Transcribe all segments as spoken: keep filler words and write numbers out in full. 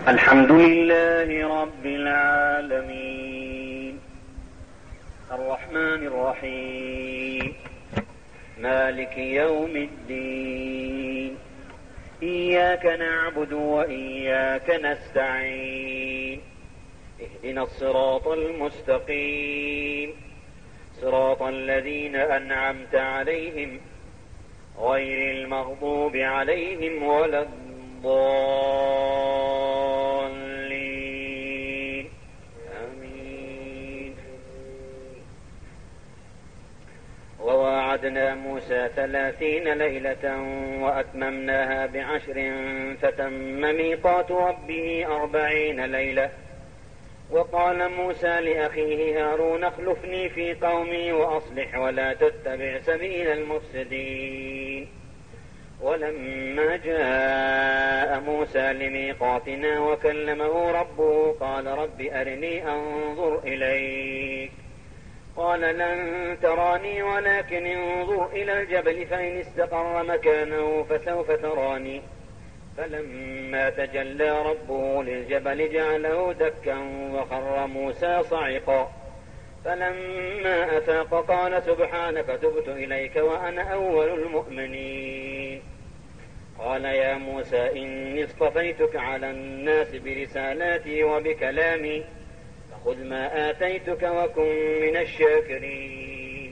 الحمد لله رب العالمين الرحمن الرحيم مالك يوم الدين إياك نعبد وإياك نستعين اهدنا الصراط المستقيم صراط الذين أنعمت عليهم غير المغضوب عليهم ولا الضالين آمين. وواعدنا موسى ثلاثين ليلة وأتممناها بعشر فتم ميقات ربه أربعين ليلة. وقال موسى لأخيه هارون اخلفني في قومي وأصلح ولا تتبع سبيل المفسدين. ولما جاء موسى لميقاتنا وكلمه ربه قال رب أرني أنظر إليك قال لن تراني ولكن انظر إلى الجبل فإن استقر مكانه فسوف تراني. فلما تجلى ربه للجبل جعله دكا وخر موسى صعقا. فلما أفاق قال سبحانك تبت إليك وأنا أول المؤمنين. قال يا موسى إني اصطفيتك على الناس برسالاتي وبكلامي فخذ ما آتيتك وكن من الشاكرين.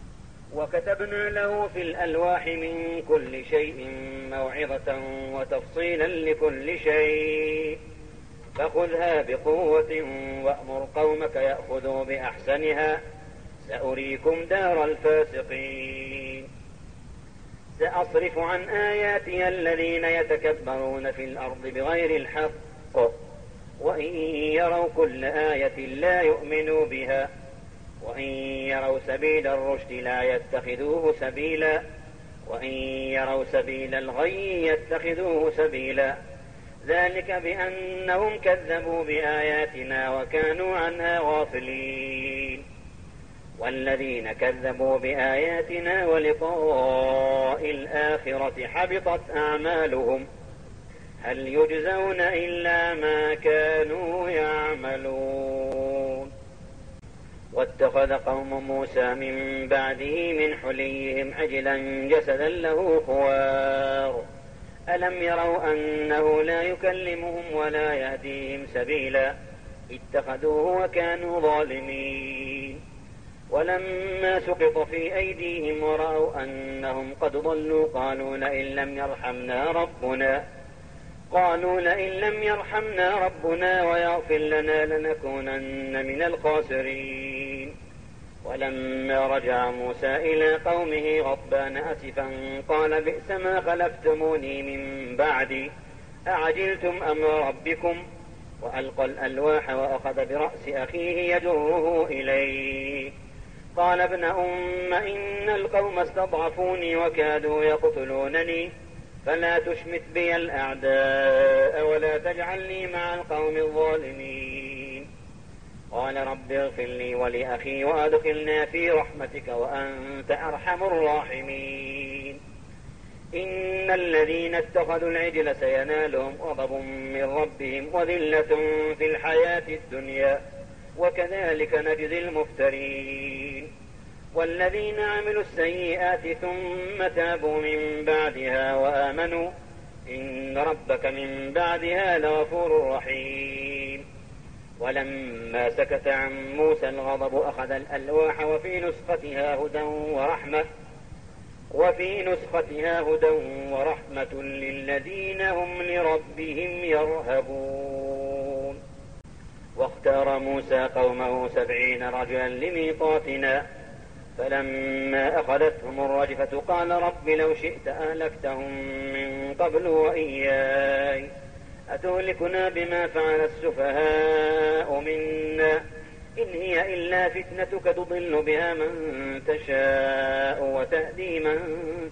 وكتبنا له في الألواح من كل شيء موعظة وتفصيلا لكل شيء فخذها بقوة وأمر قومك يأخذوا بأحسنها سأريكم دار الفاسقين. سأصرف عن آياتي الذين يتكبرون في الأرض بغير الحق وإن يروا كل آية لا يؤمنوا بها وإن يروا سبيل الرشد لا يتخذوه سبيلا وإن يروا سبيل الغي يتخذوه سبيلا ذلك بأنهم كذبوا بآياتنا وكانوا عنها غافلين. والذين كذبوا بآياتنا ولقاء الآخرة حبطت أعمالهم هل يجزون إلا ما كانوا يعملون. واتخذ قوم موسى من بعده من حليهم عجلا جسدا له خوار ألم يروا أنه لا يكلمهم ولا يهديهم سبيلا اتخذوه وكانوا ظالمين. ولما سقط في أيديهم ورأوا أنهم قد ضلوا قالوا لئن لم يرحمنا ربنا قالوا لئن لم يرحمنا ربنا ويغفر لنا لنكونن من الخاسرين. ولما رجع موسى إلى قومه غضبان أسفا قال بئس ما خلفتموني من بعدي أعجلتم أمر ربكم وألقى الألواح وأخذ برأس أخيه يجره إليه قال ابن أم إن القوم استضعفوني وكادوا يقتلونني فلا تشمت بي الأعداء ولا تجعلني مع القوم الظالمين. قال رب اغفر لي ولأخي وأدخلنا في رحمتك وأنت أرحم الراحمين. إن الذين اتخذوا العجل سينالهم غضب من ربهم وذلة في الحياة الدنيا وكذلك نجزي المفترين. والذين عملوا السيئات ثم تابوا من بعدها وآمنوا إن ربك من بعدها لغفور رحيم. ولما سكت عن موسى الغضب أخذ الألواح وفي نسختها هدى ورحمة وفي نسختها هدى ورحمة للذين هم لربهم يرهبون. واختار موسى قومه سبعين رجلا لميقاتنا فلما أخذتهم الرجفة قال رب لو شئت أهلكتهم من قبل وإياي أتهلكنا بما فعل السفهاء منا إن هي إلا فتنتك تضل بها من تشاء وتهدي من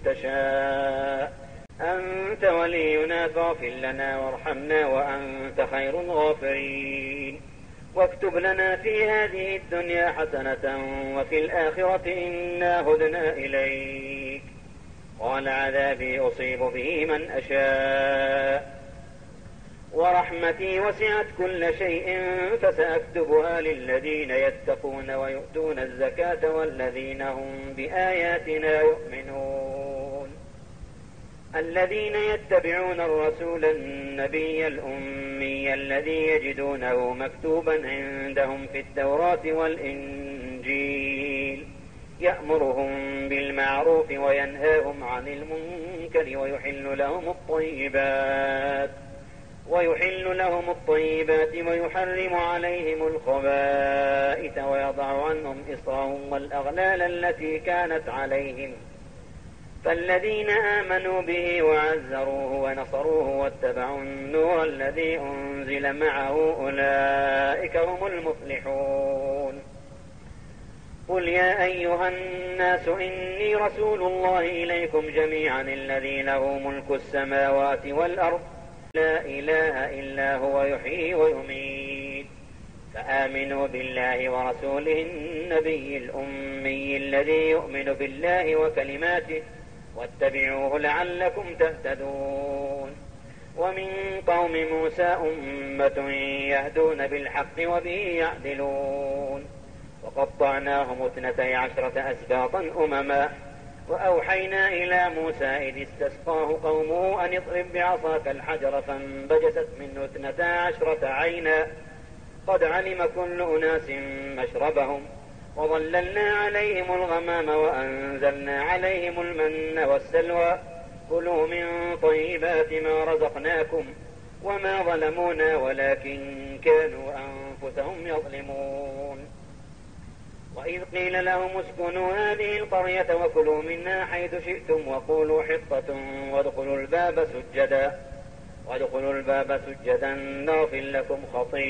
تشاء أنت ولينا فاغفر لنا وارحمنا وأنت خير الغافرين. واكتب لنا في هذه الدنيا حسنة وفي الآخرة إنا هدنا إليك. قال عذابي أصيب به من أشاء ورحمتي وسعت كل شيء فسأكتبها للذين يتقون ويؤتون الزكاة والذين هم بآياتنا يؤمنون. الذين يتبعون الرسول النبي الأمي الذي يجدونه مكتوبا عندهم في التوراة والإنجيل يأمرهم بالمعروف وينهاهم عن المنكر ويحل لهم الطيبات ويحل لهم الطيبات ويحرم عليهم الخبائث ويضع عنهم إصرهم والأغلال التي كانت عليهم. فالذين آمنوا به وعزروه ونصروه واتبعوا النور الذي أنزل معه أولئك هم المفلحون. قل يا أيها الناس إني رسول الله إليكم جميعا الذي له ملك السماوات والأرض لا إله إلا هو يحيي ويميت. فآمنوا بالله ورسوله النبي الأمي الذي يؤمن بالله وكلماته واتبعوه لعلكم تهتدون. ومن قوم موسى أمة يهدون بالحق وبه يعدلون. وقطعناهم اثنتي عشرة أسباطا أمما وأوحينا إلى موسى إذ استسقاه قومه أن اضرب بعصاك الحجر فانبجست منه اثنتا عشرة عينا قد علم كل أناس مشربهم وظللنا عليهم الغمام وأنزلنا عليهم المن والسلوى كلوا من طيبات ما رزقناكم وما ظلمونا ولكن كانوا أنفسهم يظلمون. وإذ قيل لهم اسكنوا هذه القرية وكلوا منها حيث شئتم وقولوا حطة وادخلوا الباب سجدا وادخلوا الباب سجدا نغفر لكم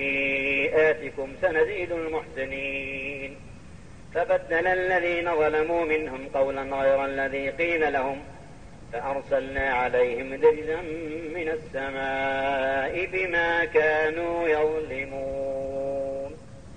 خطيئاتكم سنزيد المحسنين. فبدل الذين ظلموا منهم قولا غير الذي قيل لهم فأرسلنا عليهم رجزا من السماء بما كانوا يظلمون.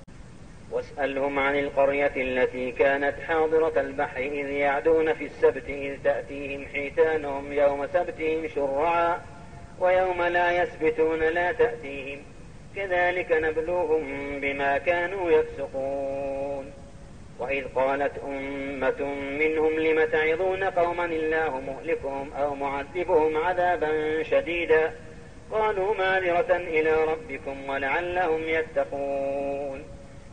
واسألهم عن القرية التي كانت حاضرة البحر إذ يعدون في السبت إذ تأتيهم حيتانهم يوم سبتهم شرعا ويوم لا يسبتون لا تأتيهم كذلك نبلوهم بما كانوا يفسقون. وإذ قالت أمة منهم لم تعظون قوما الله مهلكهم أو معذبهم عذابا شديدا قالوا معذرة إلى ربكم ولعلهم يتقون.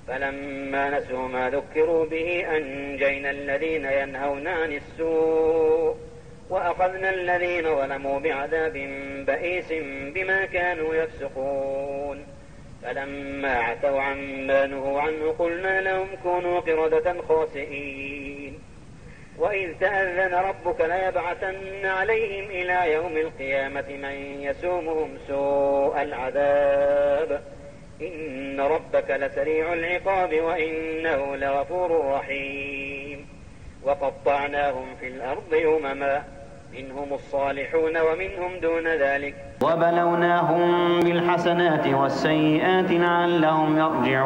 فلما نسوا ما ذكروا به أنجينا الذين ينهون عن السوء وأخذنا الذين ظلموا بعذاب بئيس بما كانوا يفسقون. فلما عتوا عما نهوا عنه قلنا لهم كونوا قردة خاسئين. وإذ تأذن ربك ليبعثن عليهم إلى يوم القيامة من يسومهم سوء العذاب إن ربك لسريع العقاب وإنه لغفور رحيم. وقطعناهم في الأرض أمما منهم الصالحون ومنهم دون ذلك وبلوناهم بالحسنات والسيئات لعلهم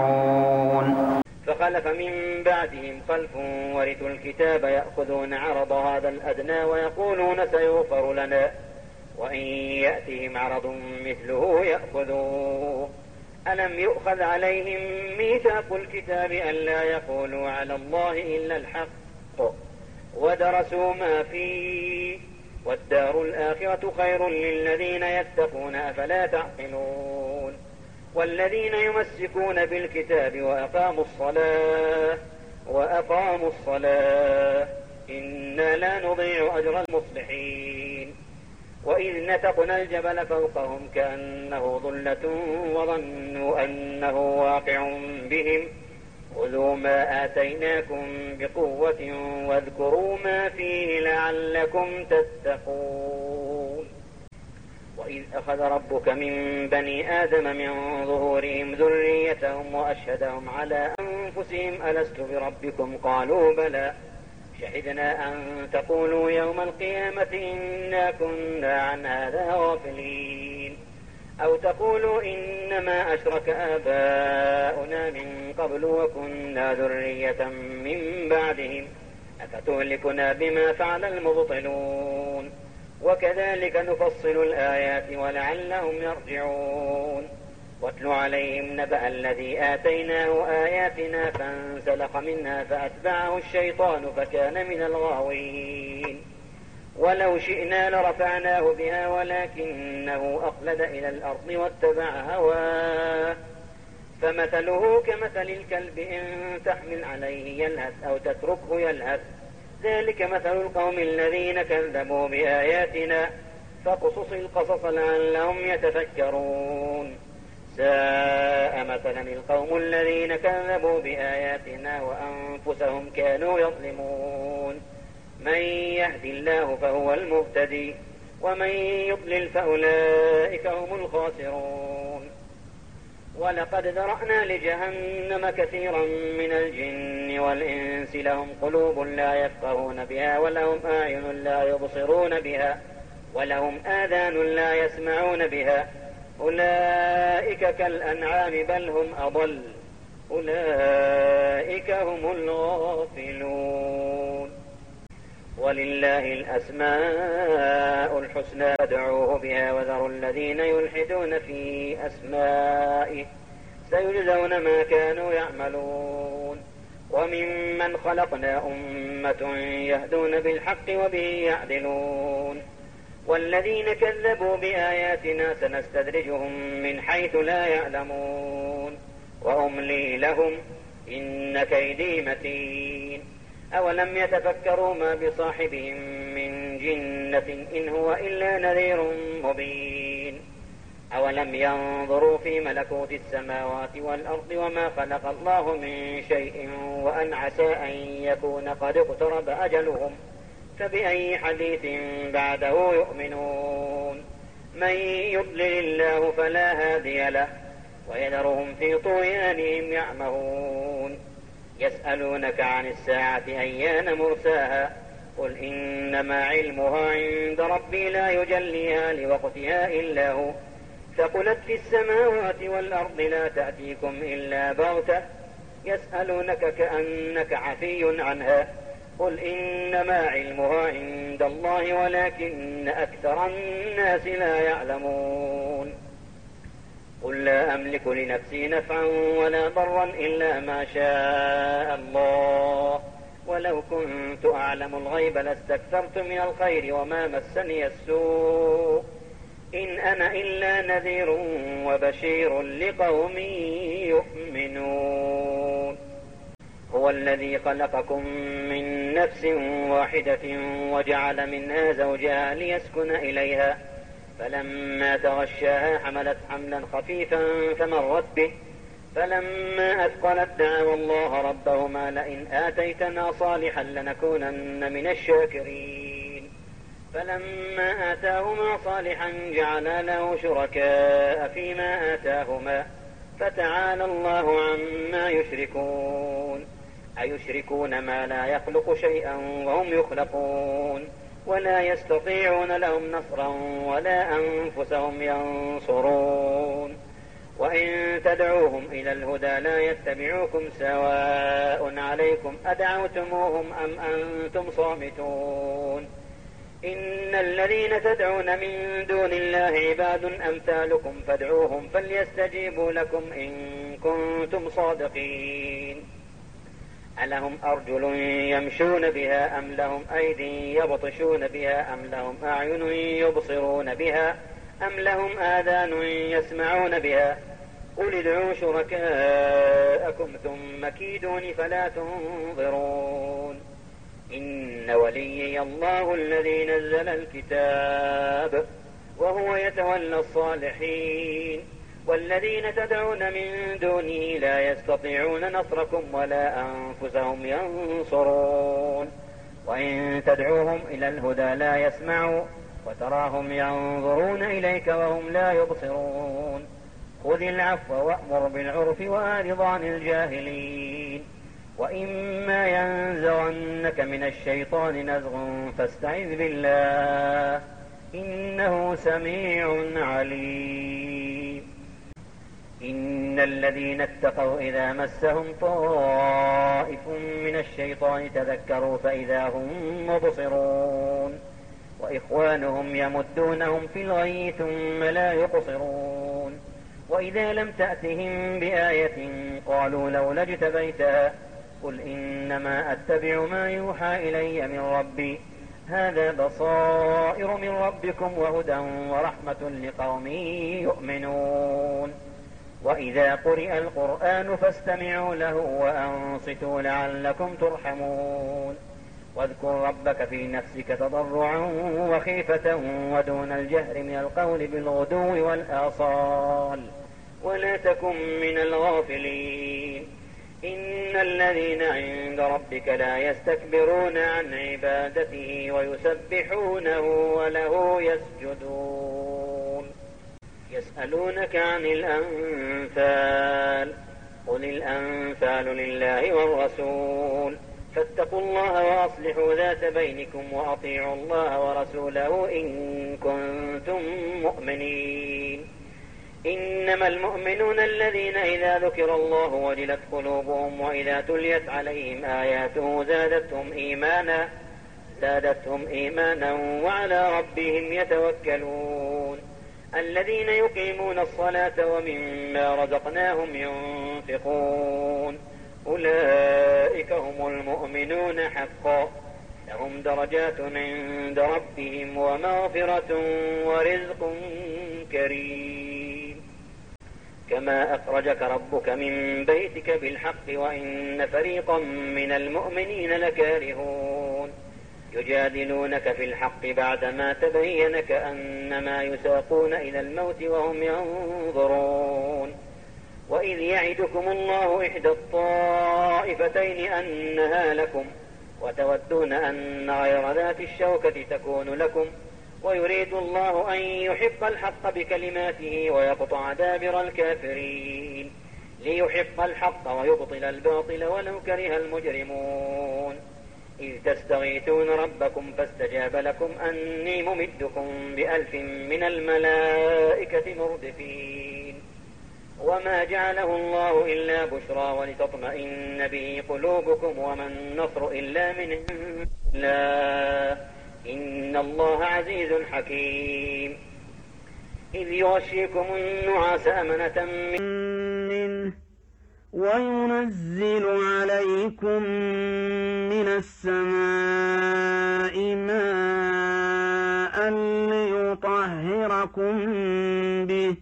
يرجعون. فخلف من بعدهم خلف ورثوا الكتاب يأخذون عرض هذا الأدنى ويقولون سيغفر لنا وإن يأتهم عرض مثله يأخذوه. ألم يؤخذ عليهم ميثاق الكتاب ألا يقولوا على الله إلا الحق ودرسوا ما فيه والدار الآخرة خير للذين يتقون أفلا تعقلون. والذين يمسكون بالكتاب وأقاموا الصلاة وأقاموا الصلاة إنا لا نضيع أجر المصلحين. وإذ نتقنا الجبل فوقهم كأنه ظلة وظنوا أنه واقع بهم خذوا ما آتيناكم بقوة واذكروا ما فيه لعلكم تتقون. وإذ أخذ ربك من بني آدم من ظهورهم ذريتهم وأشهدهم على أنفسهم ألست بربكم قالوا بلى شهدنا أن تقولوا يوم القيامة إنا كنا عن هذا غافلين أو تقولوا إنما أشرك آباؤنا من قبل وكنا ذرية من بعدهم أفتهلكنا بما فعل المبطلون وكذلك نفصل الآيات ولعلهم يرجعون. واتل عليهم نبأ الذي آتيناه آياتنا فانسلخ منها فأتبعه الشيطان فكان من الغاوين. ولو شئنا لرفعناه بها ولكنه أخلد إلى الأرض واتبع هواه فمثله كمثل الكلب إن تحمل عليه يلهث أو تتركه يلهث ذلك مثل القوم الذين كذبوا بآياتنا فاقصص القصص لعلهم يتفكرون. ساء مثلا القوم الذين كذبوا بآياتنا وأنفسهم كانوا يظلمون. من يهدي الله فهو المهتدي ومن يضلل فأولئك هم الخاسرون. ولقد ذرأنا لجهنم كثيرا من الجن والإنس لهم قلوب لا يفقهون بها ولهم أعين لا يبصرون بها ولهم آذان لا يسمعون بها أولئك كالأنعام بل هم أضل أولئك هم الغافلون. ولله الأسماء الحسنى فادعوه بها وذروا الذين يلحدون في أسمائه سيجزون ما كانوا يعملون. وممن خلقنا أمة يهدون بالحق وبه يعدلون. والذين كذبوا بآياتنا سنستدرجهم من حيث لا يعلمون وأملي لهم إن كيدي متين. أولم يتفكروا ما بصاحبهم من جنة إن هو إلا نذير مبين. أولم ينظروا في ملكوت السماوات والأرض وما خلق الله من شيء وأن عسى أن يكون قد اقترب أجلهم فبأي حديث بعده يؤمنون. من يضلل الله فلا هادي له ويذرهم في طغيانهم يعمهون. يسألونك عن الساعة أيان مرساها قل إنما علمها عند ربي لا يجليها لوقتها إلا هو ثقلت في السماوات والأرض لا تأتيكم إلا بغتة يسألونك كأنك عفي عنها قل إنما علمها عند الله ولكن أكثر الناس لا يعلمون. قل لا أملك لنفسي نفعا ولا ضرا إلا ما شاء الله ولو كنت أعلم الغيب لاستكثرت من الخير وما مسني السوء إن أنا إلا نذير وبشير لقوم يؤمنون. هو الذي خلقكم من نفس واحدة وجعل منها زوجها ليسكن إليها فلما تغشاها حملت حملا خفيفا فمرت به فلما أثقلت دعوا الله ربهما لئن آتيتنا صالحا لنكونن من الشاكرين فلما آتاهما صالحا جعلا له شركاء فيما آتاهما فتعالى الله عما يشركون. أيشركون ما لا يخلق شيئا وهم يخلقون ولا يستطيعون لهم نصرا ولا أنفسهم ينصرون. وإن تدعوهم إلى الهدى لا يتبعوكم سواء عليكم أدعوتموهم أم أنتم صامتون. إن الذين تدعون من دون الله عباد أمثالكم فادعوهم فليستجيبوا لكم إن كنتم صادقين. ألهم أرجل يمشون بها أم لهم أيدي يبطشون بها أم لهم أعين يبصرون بها أم لهم آذان يسمعون بها قل ادعوا شركاءكم ثم كيدون فلا تنظرون. إن وليي الله الذي نزل الكتاب وهو يتولى الصالحين والذين تدعون من دونه لا يستطيعون نصركم ولا أنفسهم ينصرون. وإن تدعوهم إلى الهدى لا يسمعوا وتراهم ينظرون إليك وهم لا يبصرون. خذ العفو وأمر بالعرف وأعرض عن الجاهلين. وإما ينزغنك من الشيطان نزغ فاستعذ بالله إنه سميع عليم. إن الذين اتقوا إذا مسهم طائف من الشيطان تذكروا فإذا هم مبصرون. وإخوانهم يمدونهم في الغي ثم لا يقصرون وإذا لم تأتهم بآية قالوا لولا اجتبيتها قل إنما أتبع ما يوحى إلي من ربي هذا بصائر من ربكم وهدى ورحمة لقوم يؤمنون وإذا قرئ القرآن فاستمعوا له وأنصتوا لعلكم ترحمون واذكر ربك في نفسك تضرعا وخيفة ودون الجهر من القول بالغدو والآصال ولا تكن من الغافلين إن الذين عند ربك لا يستكبرون عن عبادته ويسبحونه وله يسجدون يسألونك عن الأنفال قل الأنفال لله والرسول فاتقوا الله وأصلحوا ذات بينكم وأطيعوا الله ورسوله إن كنتم مؤمنين إنما المؤمنون الذين إذا ذكر الله وجلت قلوبهم وإذا تليت عليهم آياته زادتهم إيمانا زادتهم إيمانا وعلى ربهم يتوكلون الذين يقيمون الصلاة ومما رزقناهم ينفقون أولئك هم المؤمنون حقا لهم درجات عند ربهم ومغفرة ورزق كريم كما أخرجك ربك من بيتك بالحق وإن فريقا من المؤمنين لكارهون يجادلونك في الحق بعدما تبين كأنما يساقون إلى الموت وهم ينظرون وإذ يعدكم الله إحدى الطائفتين أنها لكم وتودون أن غير ذات الشوكة تكون لكم ويريد الله أن يحق الحق بكلماته ويقطع دابر الكافرين ليحق الحق ويبطل الباطل ولو كره المجرمون إذ تستغيثون ربكم فاستجاب لكم أني ممدكم بألف من الملائكة مردفين وما جعله الله إلا بشرى ولتطمئن به قلوبكم وما النصر إلا من عند الله إن الله عزيز حكيم إذ يغشيكم النعاس أمنة منه وينزل عليكم من السماء ماء ليطهركم به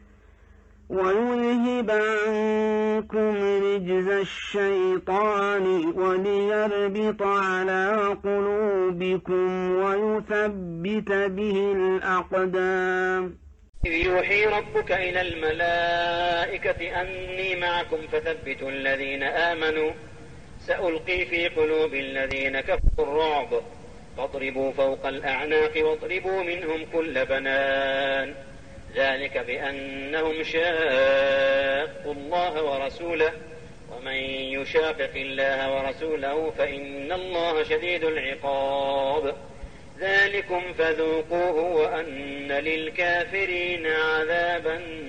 ويذهب عنكم رجز الشيطان وليربط على قلوبكم ويثبت به الأقدام إذ يوحي ربك إلى الملائكة أني معكم فثبتوا الذين آمنوا سألقي في قلوب الذين كفروا الرعب فاضربوا فوق الأعناق واضربوا منهم كل بنان ذلك بأنهم شاقوا الله ورسوله ومن يشاقق الله ورسوله فإن الله شديد العقاب ذلكم فذوقوه وأن للكافرين عذاب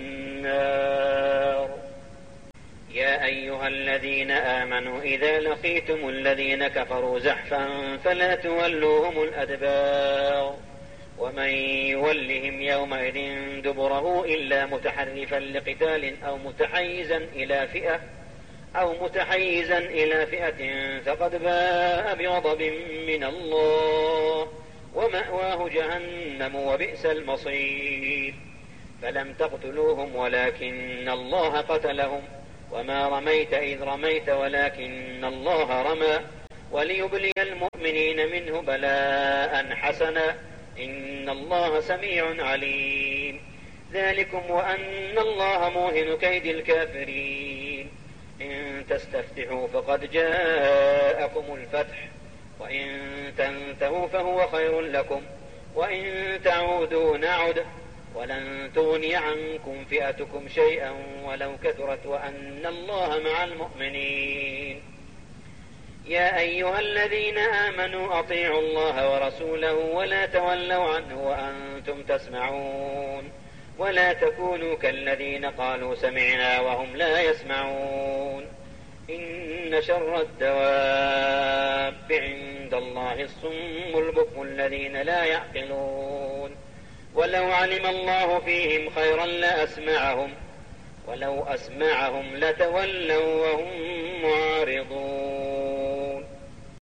النار يا أيها الذين آمنوا إذا لقيتم الذين كفروا زحفا فلا تولوهم الأدبار ومن يولهم يومئذ دبره إلا متحرفا لقتال أو متحيزا إلى فئة أو متحيزا إلى فئة فقد باء بغضب من الله ومأواه جهنم وبئس المصير فلم تقتلوهم ولكن الله قتلهم وما رميت إذ رميت ولكن الله رمى وليبلي المؤمنين منه بلاء حسنا إن الله سميع عليم ذلكم وأن الله موهن كيد الكافرين إن تستفتحوا فقد جاءكم الفتح وإن تنتهوا فهو خير لكم وإن تعودوا نعد ولن تغني عنكم فئتكم شيئا ولو كثرت وأن الله مع المؤمنين يا أيها الذين آمنوا أطيعوا الله ورسوله ولا تولوا عنه وأنتم تسمعون ولا تكونوا كالذين قالوا سمعنا وهم لا يسمعون إن شر الدواب عند الله الصم البكم الذين لا يعقلون ولو علم الله فيهم خيرا لأسمعهم ولو أسمعهم لتولوا وهم معرضون